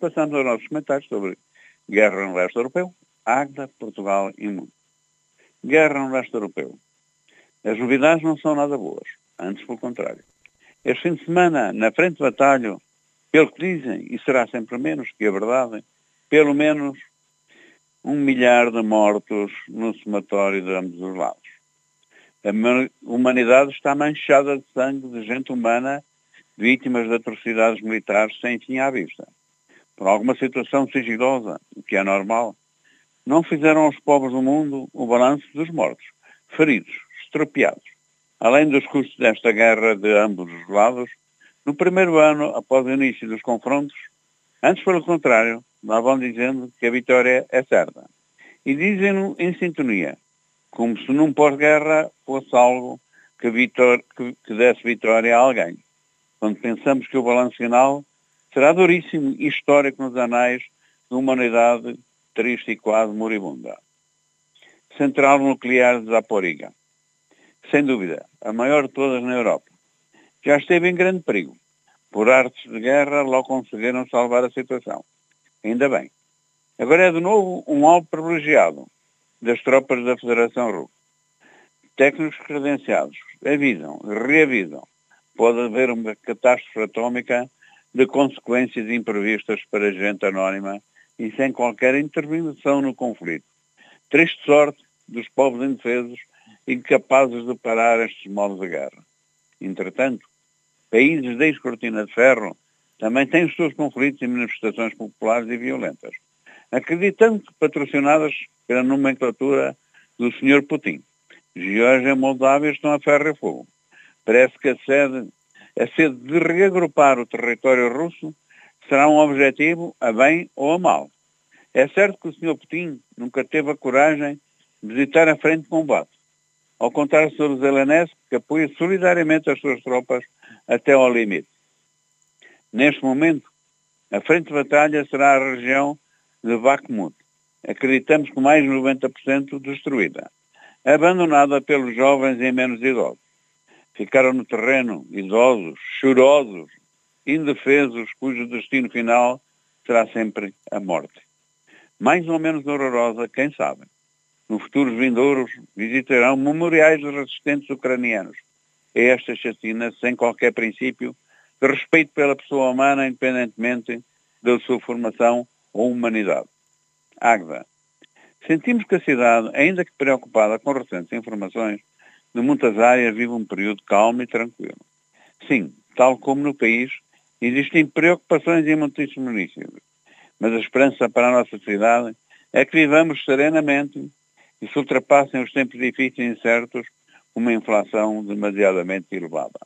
passamos aos nossos comentários sobre guerra no leste europeu, Águeda, Portugal e mundo. Guerra no leste europeu. As novidades não são nada boas, antes pelo contrário. Este fim de semana, na frente de batalha, pelo que dizem, e será sempre menos que a verdade, pelo menos 1 milhar de mortos no somatório de ambos os lados. A humanidade está manchada de sangue de gente humana, vítimas de atrocidades militares sem fim à vista. Por alguma situação sigilosa, o que é normal, não fizeram aos povos do mundo o balanço dos mortos, feridos, estropiados. Além dos custos desta guerra de ambos os lados, no primeiro ano, após o início dos confrontos, antes pelo contrário, lá vão dizendo que a vitória é certa. E dizem-no em sintonia, como se num pós-guerra fosse algo que desse vitória a alguém. Quando pensamos que o balanço final será duríssimo e histórico nos anais da humanidade triste e quase moribunda. Central nuclear de Zaporizhzhia. Sem dúvida, a maior de todas na Europa. Já esteve em grande perigo. Por artes de guerra, logo conseguiram salvar a situação. Ainda bem. Agora é de novo um alvo privilegiado das tropas da Federação Russa. Técnicos credenciados avisam, reavisam. Pode haver uma catástrofe atómica de consequências imprevistas para gente anónima e sem qualquer intervenção no conflito. Triste sorte dos povos indefesos incapazes de parar estes modos de guerra. Entretanto, países da ex-cortina de ferro também têm os seus conflitos e manifestações populares e violentas, acreditando que patrocinadas pela nomenclatura do Sr. Putin. Geórgia e Moldávia estão a ferro e fogo. Parece que a sede de reagrupar o território russo será um objetivo a bem ou a mal. É certo que o Sr. Putin nunca teve a coragem de visitar a frente de combate. Ao contrário sobre Zelensky, que apoia solidariamente as suas tropas até ao limite. Neste momento, a frente de batalha será a região de Bakhmut. Acreditamos que mais de 90% destruída. Abandonada pelos jovens e menos idosos. Ficaram no terreno idosos, chorosos, indefesos, cujo destino final será sempre a morte. Mais ou menos horrorosa, quem sabe. No futuros vindouros visitarão memoriais dos resistentes ucranianos. É esta chacina sem qualquer princípio de respeito pela pessoa humana, independentemente da sua formação ou humanidade. Águeda. Sentimos que a cidade, ainda que preocupada com recentes informações, de muitas áreas vive um período calmo e tranquilo. Sim, tal como no país, existem preocupações em muitíssimos municípios. Mas a esperança para a nossa cidade é que vivamos serenamente e se ultrapassem os tempos difíceis e incertos com uma inflação demasiadamente elevada.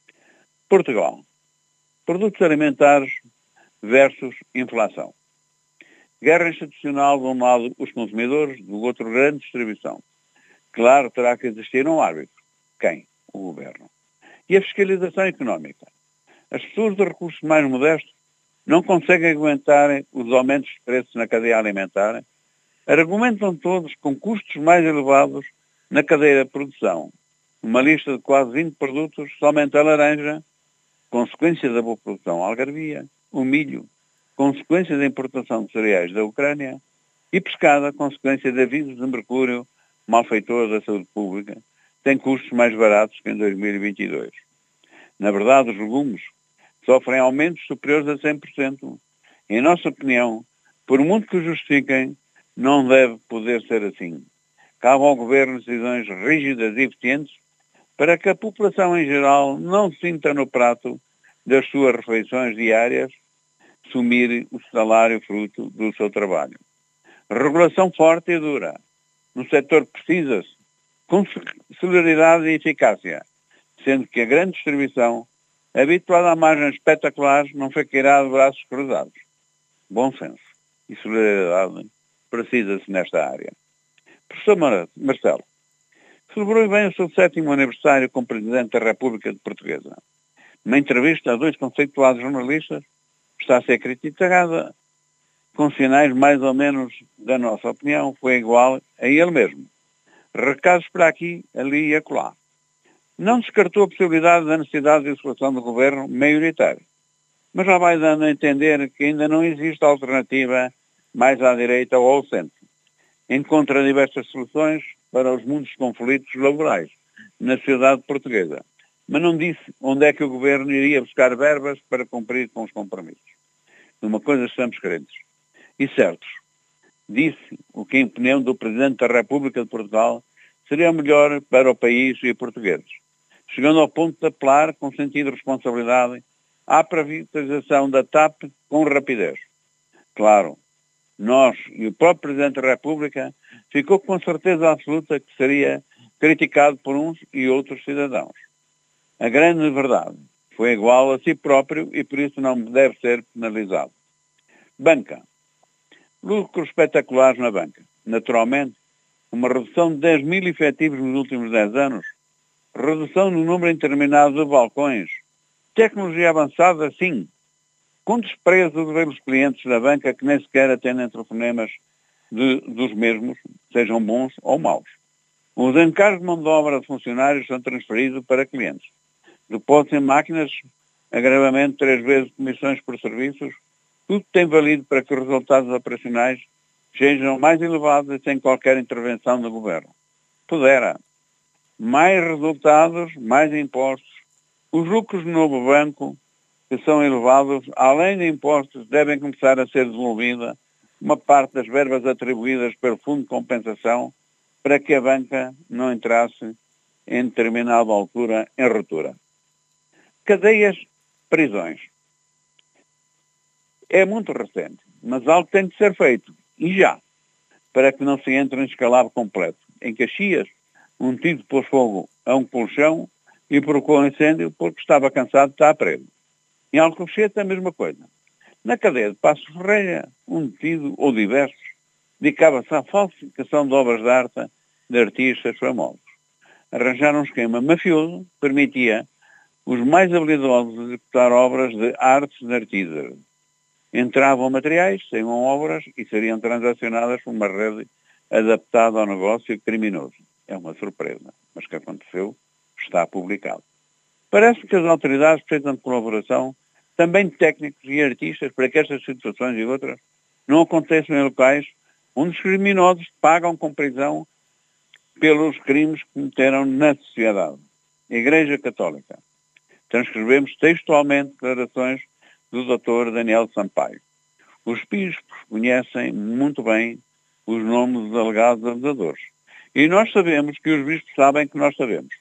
Portugal. Produtos alimentares versus inflação. Guerra institucional, de um lado os consumidores, do outro grande distribuição. Claro, terá que existir um árbitro. Quem? O governo. E a fiscalização económica. As pessoas de recursos mais modestos não conseguem aguentar os aumentos de preços na cadeia alimentar. Argumentam todos com custos mais elevados na cadeia de produção. Uma lista de quase 20 produtos, somente a laranja, consequência da boa produção algarvia, o milho, consequência da importação de cereais da Ucrânia, e pescada, consequência de avisos de mercúrio, malfeitor da saúde pública, tem custos mais baratos que em 2022. Na verdade, os legumes sofrem aumentos superiores a 100%. Em nossa opinião, por muito que o justifiquem, não deve poder ser assim. Cabe ao Governo decisões rígidas e eficientes para que a população em geral não sinta no prato das suas refeições diárias sumir o salário fruto do seu trabalho. Regulação forte e dura. No setor precisa-se com celeridade e eficácia, sendo que a grande distribuição, habituada a margens espetaculares, não ficará de braços cruzados. Bom senso e solidariedade precisa-se nesta área. Professor Marcelo, celebrou bem o seu 7º aniversário como Presidente da República de Portuguesa. Numa entrevista a 2 conceituados jornalistas, está a ser criticada com sinais mais ou menos da nossa opinião, foi igual a ele mesmo. Recados para aqui, ali e acolá. Não descartou a possibilidade da necessidade de solução do governo maioritário. mas já vai dando a entender que ainda não existe alternativa mais à direita ou ao centro. Encontra diversas soluções para os muitos conflitos laborais na sociedade portuguesa, mas não disse onde é que o governo iria buscar verbas para cumprir com os compromissos. Numa coisa estamos crentes e certos. Disse o que, em opinião do Presidente da República de Portugal, seria melhor para o país e os portugueses, chegando ao ponto de apelar, com sentido de responsabilidade, à privatização da TAP com rapidez. Claro, nós e o próprio Presidente da República ficou com certeza absoluta que seria criticado por uns e outros cidadãos. A grande verdade foi igual a si próprio e por isso não deve ser penalizado. Banca. Lucros espetaculares na banca. Naturalmente, uma redução de 10 mil efetivos nos últimos 10 anos, redução no número indeterminado de balcões, tecnologia avançada, sim, com desprezo de ver os clientes da banca que nem sequer atendem telefonemas dos mesmos, sejam bons ou maus. Os encargos de mão de obra de funcionários são transferidos para clientes. Depósitos em máquinas, agravamento 3 vezes comissões por serviços, tudo tem valido para que os resultados operacionais sejam mais elevados e sem qualquer intervenção do governo. Pudera. Mais resultados, mais impostos. Os lucros do novo banco, que são elevados, além de impostos, devem começar a ser devolvida uma parte das verbas atribuídas pelo Fundo de Compensação para que a banca não entrasse em determinada altura em ruptura. Cadeias, prisões. É muito recente, mas algo tem de ser feito, e já, para que não se entre em escalado completo. Em Caxias, um tipo pôs fogo a um colchão e provocou um incêndio porque estava cansado de estar preso. Em Alcochete, a mesma coisa. Na cadeia de Passos Ferreira, um detido ou diversos dedicava-se à falsificação de obras de arte de artistas famosos. Arranjaram um esquema mafioso que permitia os mais habilidosos executar obras de artes de artistas. Entravam materiais, saíam obras e seriam transacionadas por uma rede adaptada ao negócio criminoso. É uma surpresa, mas o que aconteceu está publicado. Parece que as autoridades precisam de colaboração também de técnicos e artistas para que estas situações e outras não aconteçam em locais onde os criminosos pagam com prisão pelos crimes que cometeram na sociedade. Igreja Católica. Transcrevemos textualmente declarações do Dr. Daniel Sampaio. Os bispos conhecem muito bem os nomes dos alegados abusadores. E nós sabemos que os bispos sabem que nós sabemos.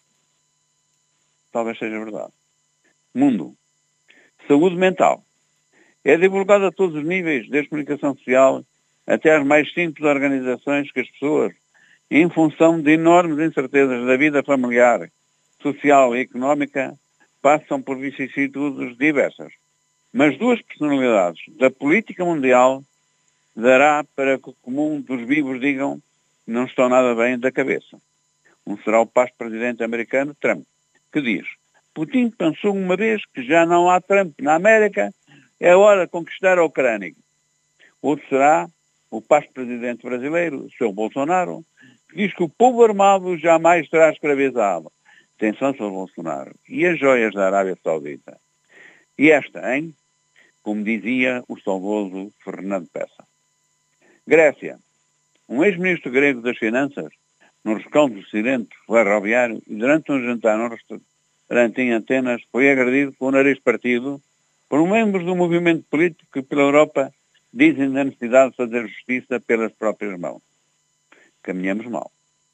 Talvez seja verdade. Mundo. Saúde mental. É divulgado a todos os níveis, desde comunicação social até às mais simples organizações, que as pessoas, em função de enormes incertezas da vida familiar, social e económica, passam por vicissitudes diversas. Mas duas personalidades da política mundial dará para que o comum dos vivos digam que não estão nada bem da cabeça. Um será o presidente americano, Trump, que diz: Putin pensou uma vez que já não há Trump na América, é hora de conquistar a Ucrânia. Outro será o presidente brasileiro, o Sr. Bolsonaro, que diz que o povo armado jamais será escravizado. Atenção, Sr. Bolsonaro. E as joias da Arábia Saudita? E esta, hein? Como dizia o saudoso Fernando Peça. Grécia. Um ex-ministro grego das Finanças, no rescaldo do acidente ferroviário, e durante um jantar num restaurante em Atenas, foi agredido com o nariz partido por membros do movimento político que pela Europa dizem da necessidade de fazer justiça pelas próprias mãos. Caminhamos mal.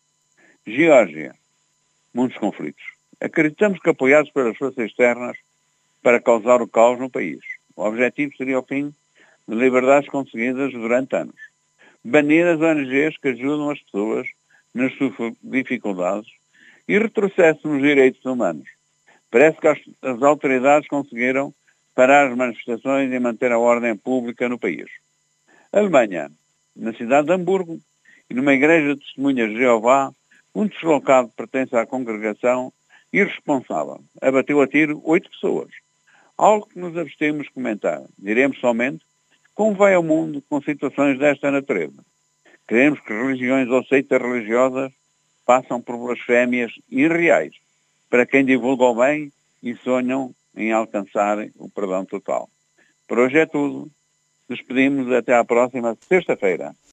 Geórgia. Muitos conflitos. Acreditamos que apoiados pelas forças externas para causar o caos no país. O objetivo seria o fim de liberdades conseguidas durante anos. Banir as ONGs que ajudam as pessoas nas suas dificuldades e retrocesso nos direitos humanos. Parece que as autoridades conseguiram parar as manifestações e manter a ordem pública no país. Alemanha. Na cidade de Hamburgo e numa igreja de testemunhas de Jeová, um deslocado pertence à congregação irresponsável. Abateu a tiro 8 pessoas. Algo que nos abstemos de comentar. Diremos somente como vai ao mundo com situações desta natureza. Queremos que religiões ou seitas religiosas passam por blasfémias irreais para quem divulga o bem e sonham em alcançar o perdão total. Por hoje é tudo. Despedimos até à próxima sexta-feira.